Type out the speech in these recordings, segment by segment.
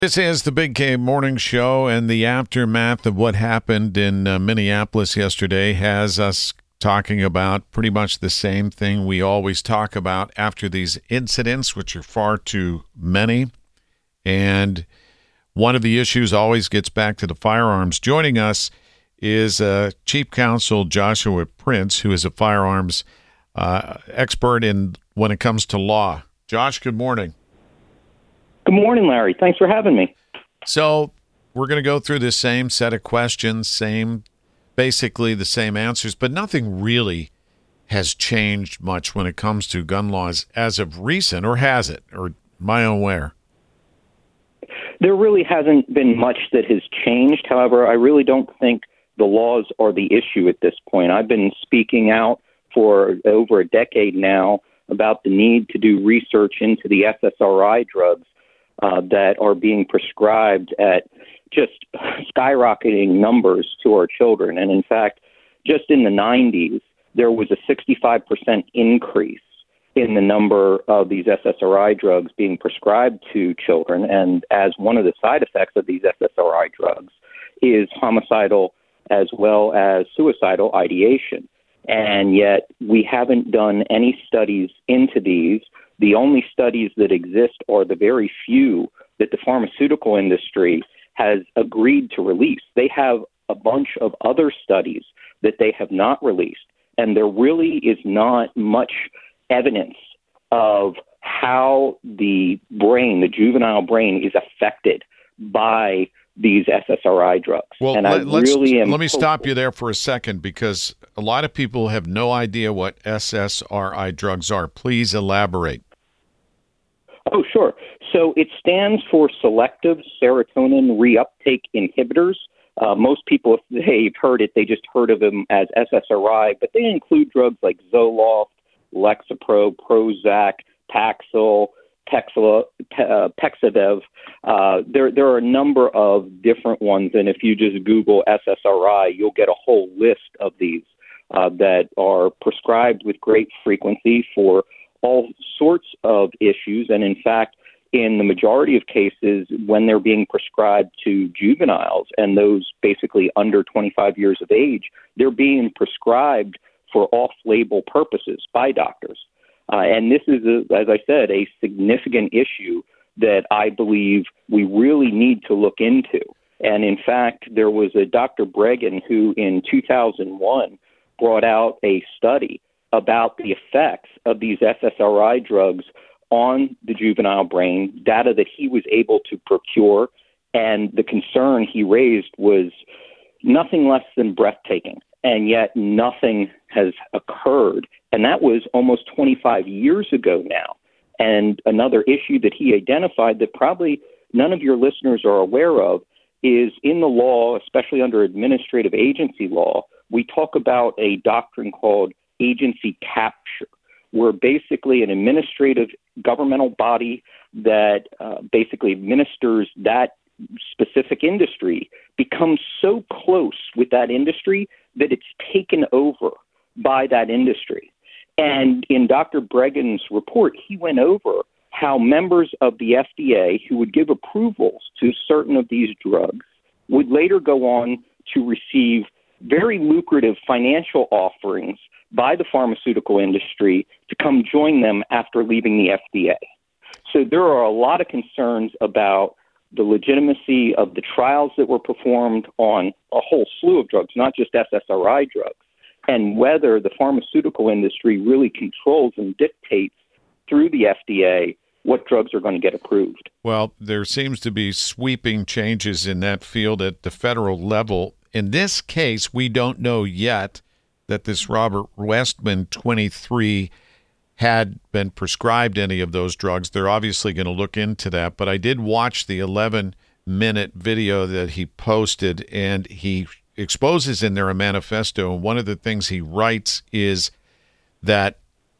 This is the Big K Morning Show, and the aftermath of what happened in Minneapolis yesterday has us talking about pretty much the same thing we always talk about after these incidents, which are far too many. And one of the issues always gets back to the firearms. Joining us is Chief Counsel Joshua Prince, who is a firearms expert when it comes to law. Josh, good morning. Good morning, Larry. Thanks for having me. So we're going to go through the same set of questions, basically the same answers, but nothing really has changed much when it comes to gun laws as of recent, or has it? Or am I unaware? There really hasn't been much that has changed. However, I really don't think the laws are the issue at this point. I've been speaking out for over a decade now about the need to do research into the SSRI drugs that are being prescribed at just skyrocketing numbers to our children. And in fact, just in the 90s, there was a 65% increase in the number of these SSRI drugs being prescribed to children. And as one of the side effects of these SSRI drugs is homicidal as well as suicidal ideation. And yet we haven't done any studies into these. The only studies that exist are the very few that the pharmaceutical industry has agreed to release. They have a bunch of other studies that they have not released, and there really is not much evidence of how the brain, the juvenile brain, is affected by these SSRI drugs. Well, and let me stop you there for a second, because a lot of people have no idea what SSRI drugs are. Please elaborate. Oh, sure. So it stands for selective serotonin reuptake inhibitors. Most people, if they've heard it, they just heard of them as SSRI, but they include drugs like Zoloft, Lexapro, Prozac, Paxil, Pexadev. There are a number of different ones, and if you just Google SSRI, you'll get a whole list of these that are prescribed with great frequency for all sorts of issues. And in fact, in the majority of cases, when they're being prescribed to juveniles and those basically under 25 years of age, they're being prescribed for off-label purposes by doctors. And this is, as I said, a significant issue that I believe we really need to look into. And in fact, there was a Dr. Breggin who in 2001 brought out a study about the effects of these SSRI drugs on the juvenile brain, data that he was able to procure. And the concern he raised was nothing less than breathtaking. And yet nothing has occurred. And that was almost 25 years ago now. And another issue that he identified that probably none of your listeners are aware of is in the law, especially under administrative agency law, we talk about a doctrine called agency capture, where basically an administrative governmental body that basically administers that specific industry becomes so close with that industry that it's taken over by that industry. And in Dr. Breggin's report, he went over how members of the FDA who would give approvals to certain of these drugs would later go on to receive very lucrative financial offerings by the pharmaceutical industry to come join them after leaving the FDA. So there are a lot of concerns about the legitimacy of the trials that were performed on a whole slew of drugs, not just SSRI drugs, and whether the pharmaceutical industry really controls and dictates through the FDA what drugs are going to get approved. Well, there seems to be sweeping changes in that field at the federal level. In this case, we don't know yet that this Robert Westman, 23, had been prescribed any of those drugs. They're obviously going to look into that, but I did watch the 11-minute video that he posted, and he exposes in there a manifesto, and one of the things he writes is that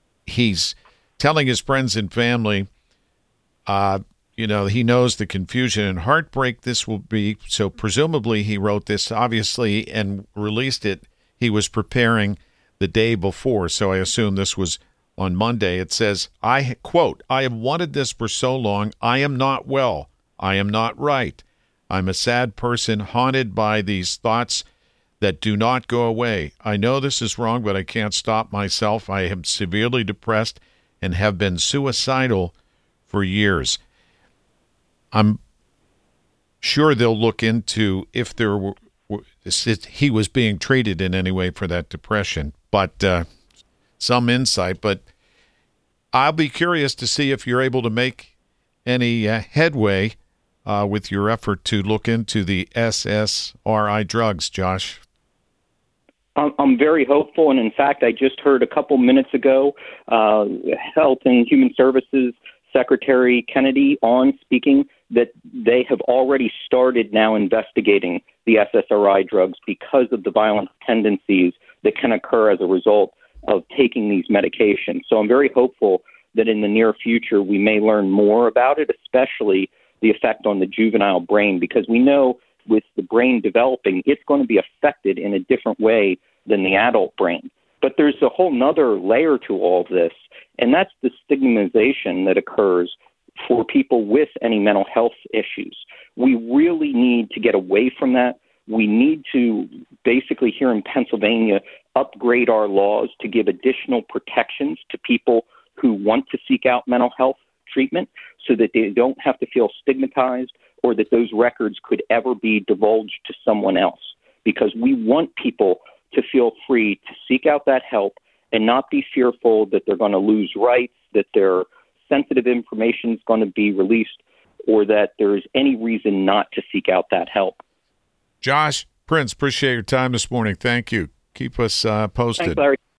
he's telling his friends and family, he knows the confusion and heartbreak this will be, so presumably he wrote this, obviously, and released it. He was preparing the day before, so I assume this was on Monday. It says, I quote, "I have wanted this for so long. I am not well. I am not right. I'm a sad person haunted by these thoughts that do not go away. I know this is wrong, but I can't stop myself. I am severely depressed and have been suicidal for years. I'm sure they'll look into if he was being treated in any way for that depression, but some insight. But I'll be curious to see if you're able to make any headway with your effort to look into the SSRI drugs, Josh. I'm very hopeful, and in fact, I just heard a couple minutes ago Health and Human Services Secretary Kennedy on speaking that they have already started now investigating the SSRI drugs because of the violent tendencies that can occur as a result of taking these medications. So I'm very hopeful that in the near future we may learn more about it, especially the effect on the juvenile brain, because we know with the brain developing, it's going to be affected in a different way than the adult brain. But there's a whole nother layer to all of this, and that's the stigmatization that occurs for people with any mental health issues. We really need to get away from that. We need to basically here in Pennsylvania upgrade our laws to give additional protections to people who want to seek out mental health treatment so that they don't have to feel stigmatized or that those records could ever be divulged to someone else, because we want people to feel free to seek out that help and not be fearful that they're going to lose rights, that their sensitive information is going to be released, or that there's any reason not to seek out that help. Josh Prince, appreciate your time this morning. Thank you. Keep us posted. Thanks, Larry.